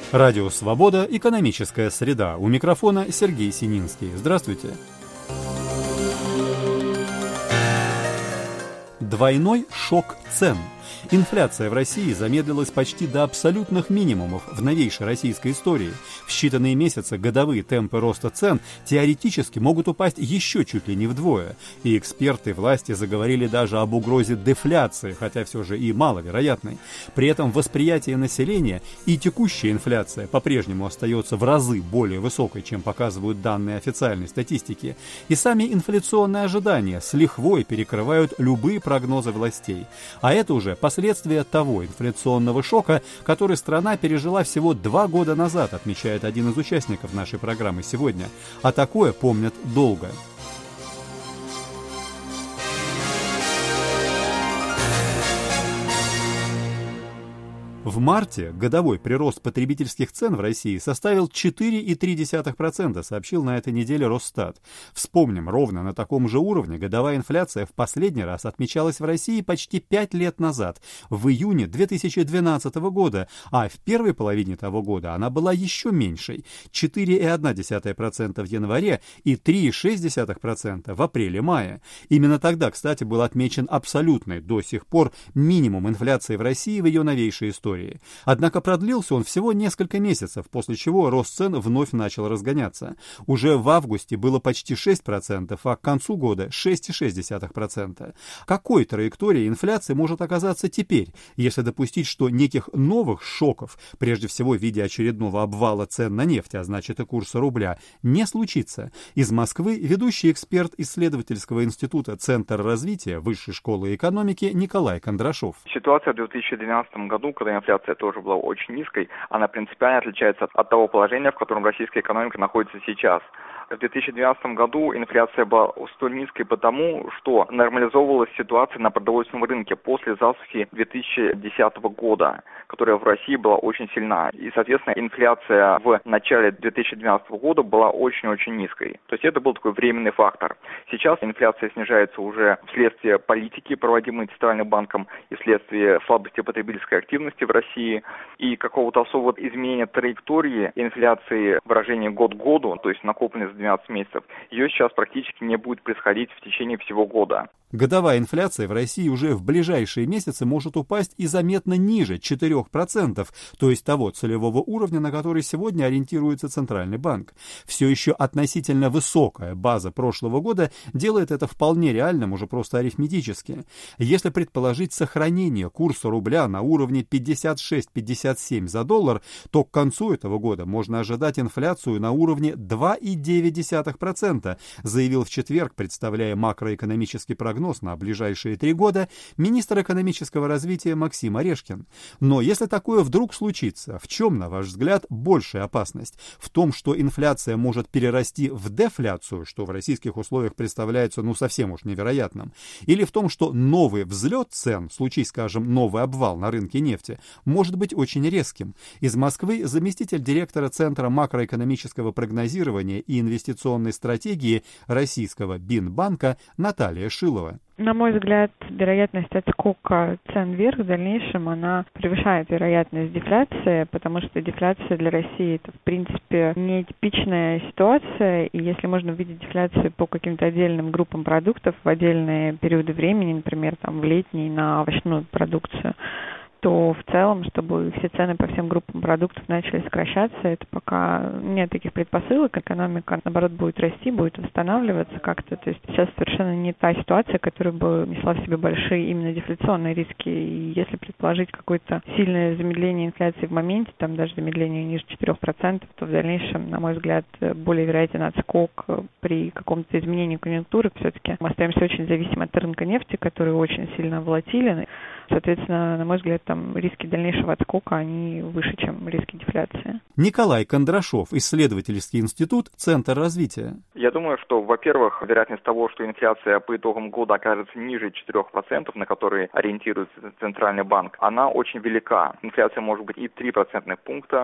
Радио «Свобода», экономическая среда. У микрофона Сергей Сининский. Здравствуйте. Двойной шок цен. Инфляция в России замедлилась почти до абсолютных минимумов в новейшей российской истории. В считанные месяцы годовые темпы роста цен теоретически могут упасть еще чуть ли не вдвое. И эксперты власти заговорили даже об угрозе дефляции, хотя все же и маловероятной. При этом восприятие населения и текущая инфляция по-прежнему остается в разы более высокой, чем показывают данные официальной статистики. И сами инфляционные ожидания с лихвой перекрывают любые прогнозы властей. А это уже последствия того инфляционного шока, который страна пережила всего 2 года назад, отмечает один из участников нашей программы сегодня. А такое помнят долго. В марте годовой прирост потребительских цен в России составил 4,3%, сообщил на этой неделе Росстат. Вспомним, ровно на таком же уровне годовая инфляция в последний раз отмечалась в России почти 5 лет назад, в июне 2012 года, а в первой половине того года она была еще меньшей – 4,1% в январе и 3,6% в апреле-мае. Именно тогда, кстати, был отмечен абсолютный до сих пор минимум инфляции в России в ее новейшей истории. Однако продлился он всего несколько месяцев, после чего рост цен вновь начал разгоняться. Уже в августе было почти 6%, а к концу года 6,6%. Какой траекторией инфляции может оказаться теперь, если допустить, что неких новых шоков, прежде всего в виде очередного обвала цен на нефть, а значит и курса рубля, не случится? Из Москвы ведущий эксперт исследовательского института Центр развития Высшей школы экономики Николай Кондрашов. Ситуация в 2012 году, когда инфляция тоже была очень низкой, она принципиально отличается от того положения, в котором российская экономика находится сейчас. В 2012 году инфляция была столь низкой потому, что нормализовывалась ситуация на продовольственном рынке после засухи 2010 года, которая в России была очень сильна. И, соответственно, инфляция в начале 2012 года была очень-очень низкой. То есть это был такой временный фактор. Сейчас инфляция снижается уже вследствие политики, проводимой Центральным банком, и вследствие слабости потребительской активности в России, и какого-то особого изменения траектории инфляции в выражении год к году, то есть накопленной за 12 месяцев, ее сейчас практически не будет происходить в течение всего года. Годовая инфляция в России уже в ближайшие месяцы может упасть и заметно ниже 4%, то есть того целевого уровня, на который сегодня ориентируется Центральный банк. Все еще относительно высокая база прошлого года делает это вполне реальным уже просто арифметически. Если предположить сохранение курса рубля на уровне 56-57 за доллар, то к концу этого года можно ожидать инфляцию на уровне 2,9%, заявил в четверг, представляя макроэкономический прогноз на ближайшие 3 года, министр экономического развития Максим Орешкин. Но если такое вдруг случится, в чем, на ваш взгляд, большая опасность? В том, что инфляция может перерасти в дефляцию, что в российских условиях представляется совсем уж невероятным? Или в том, что новый взлет цен, случись, скажем, новый обвал на рынке нефти, может быть очень резким? Из Москвы заместитель директора Центра макроэкономического прогнозирования и инвестиционной стратегии российского Бинбанка Наталья Шилова. На мой взгляд, вероятность отскока цен вверх в дальнейшем, она превышает вероятность дефляции, потому что дефляция для России это, в принципе, нетипичная ситуация, и если можно увидеть дефляцию по каким-то отдельным группам продуктов в отдельные периоды времени, например, в летний на овощную продукцию, то в целом, чтобы все цены по всем группам продуктов начали сокращаться, это пока нет таких предпосылок. Экономика, наоборот, будет расти, будет восстанавливаться как-то. То есть сейчас совершенно не та ситуация, которая бы несла в себе большие именно дефляционные риски. И если предположить какое-то сильное замедление инфляции в моменте, даже замедление ниже 4%, то в дальнейшем, на мой взгляд, более вероятен отскок при каком-то изменении конъюнктуры. Все-таки мы остаемся очень зависимы от рынка нефти, который очень сильно волатилен. Соответственно, на мой взгляд, риски дальнейшего отскока, они выше, чем риски дефляции. Николай Кондрашов, исследовательский институт, Центр развития. Я думаю, что, во-первых, вероятность того, что инфляция по итогам года окажется ниже 4%, на которые ориентируется Центральный банк, она очень велика. Инфляция может быть и 3% пункта,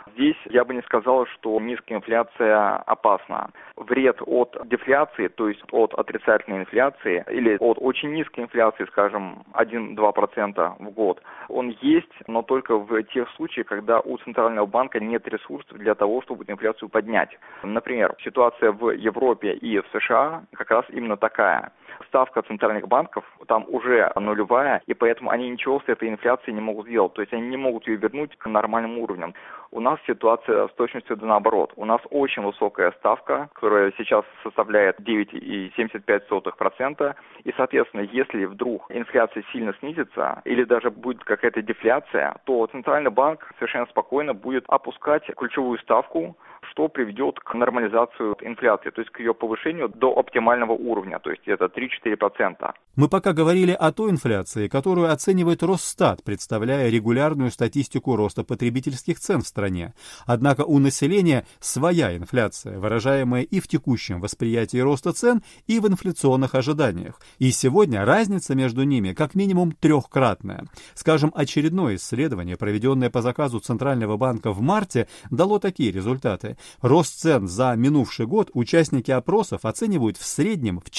Здесь я бы не сказал, что низкая инфляция опасна. Вред от дефляции, то есть от отрицательной инфляции или от очень низкой инфляции, скажем, 1-2% в год, он есть, но только в тех случаях, когда у Центрального банка нет ресурсов для того, чтобы инфляцию поднять. Например, ситуация в Европе и в США как раз именно такая. Ставка центральных банков там уже нулевая, и поэтому они ничего с этой инфляцией не могут сделать. То есть они не могут ее вернуть к нормальным уровням. У нас ситуация с точностью да наоборот. У нас очень высокая ставка, которая сейчас составляет 9,75%. И, соответственно, если вдруг инфляция сильно снизится или даже будет какая-то дефляция, то Центральный банк совершенно спокойно будет опускать ключевую ставку, что приведет к нормализации инфляции, то есть к ее повышению до оптимального уровня, то есть это 3-4%. Мы пока говорили о той инфляции, которую оценивает Росстат, представляя регулярную статистику роста потребительских цен в стране. Однако у населения своя инфляция, выражаемая и в текущем восприятии роста цен, и в инфляционных ожиданиях. И сегодня разница между ними как минимум трехкратная. Скажем, очередное исследование, проведенное по заказу Центрального банка в марте, дало такие результаты. Рост цен за минувший год участники опросов оценивают в среднем в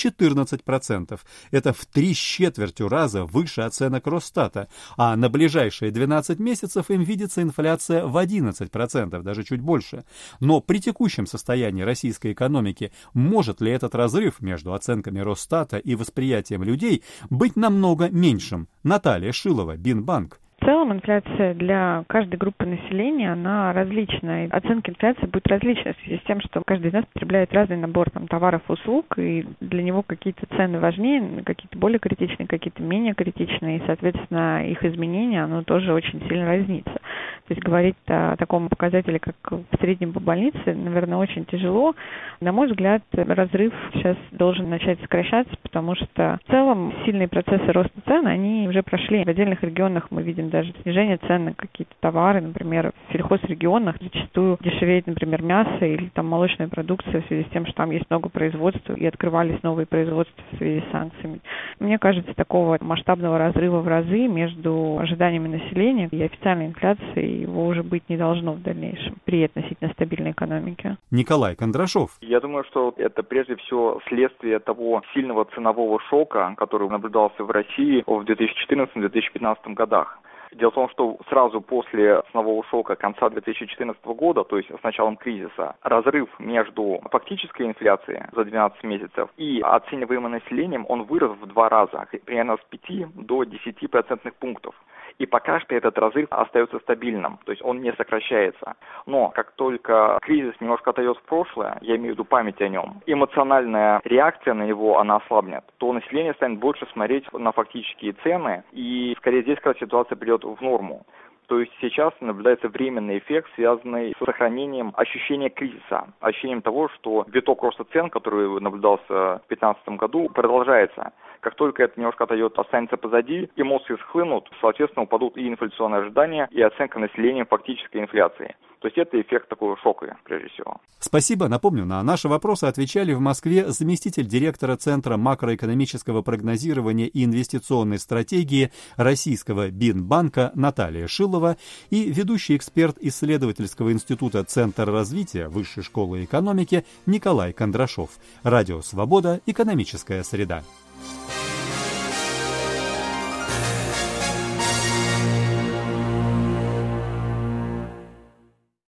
14%. Это в 3/4 раза выше оценок Росстата. А на ближайшие 12 месяцев им видится инфляция в 11%, даже чуть больше. Но при текущем состоянии российской экономики может ли этот разрыв между оценками Росстата и восприятием людей быть намного меньшим? Наталья Шилова, Бинбанк. В целом инфляция для каждой группы населения, она различная. Оценка инфляции будет различной в связи с тем, что каждый из нас потребляет разный набор товаров и услуг, и для него какие-то цены важнее, какие-то более критичные, какие-то менее критичные, и, соответственно, их изменение, оно тоже очень сильно разнится. То есть говорить о таком показателе, как в среднем по больнице, наверное, очень тяжело. На мой взгляд, разрыв сейчас должен начать сокращаться, потому что в целом сильные процессы роста цен, они уже прошли. В отдельных регионах мы видим даже снижение цен на какие-то товары, например, в сельхозрегионах зачастую дешевеет, например, мясо или молочная продукция в связи с тем, что там есть много производства и открывались новые производства в связи с санкциями. Мне кажется, такого масштабного разрыва в разы между ожиданиями населения и официальной инфляцией его уже быть не должно в дальнейшем при относительно стабильной экономике. Николай Кондрашов. Я думаю, что это прежде всего следствие того сильного ценового шока, который наблюдался в России в 2014-2015 годах. Дело в том, что сразу после ценового шока конца 2014 года, то есть с началом кризиса, разрыв между фактической инфляцией за 12 месяцев и оцениваемым населением, он вырос в 2 раза, примерно с 5 до 10 процентных пунктов. И пока что этот разрыв остается стабильным, то есть он не сокращается. Но как только кризис немножко отойдет в прошлое, я имею в виду память о нем, эмоциональная реакция на него, она ослабнет, то население станет больше смотреть на фактические цены, и скорее здесь, когда ситуация придет в норму. То есть сейчас наблюдается временный эффект, связанный с сохранением ощущения кризиса, ощущением того, что виток роста цен, который наблюдался в 2015 году, продолжается. Как только это немножко отойдет, останется позади, эмоции схлынут, соответственно, упадут и инфляционные ожидания, и оценка населения фактической инфляции. То есть это эффект такого шока, прежде всего. Спасибо. Напомню, на наши вопросы отвечали в Москве заместитель директора Центра макроэкономического прогнозирования и инвестиционной стратегии Российского Бинбанка Наталья Шилова и ведущий эксперт исследовательского института Центр развития Высшей школы экономики Николай Кондрашов. Радио «Свобода. Экономическая среда».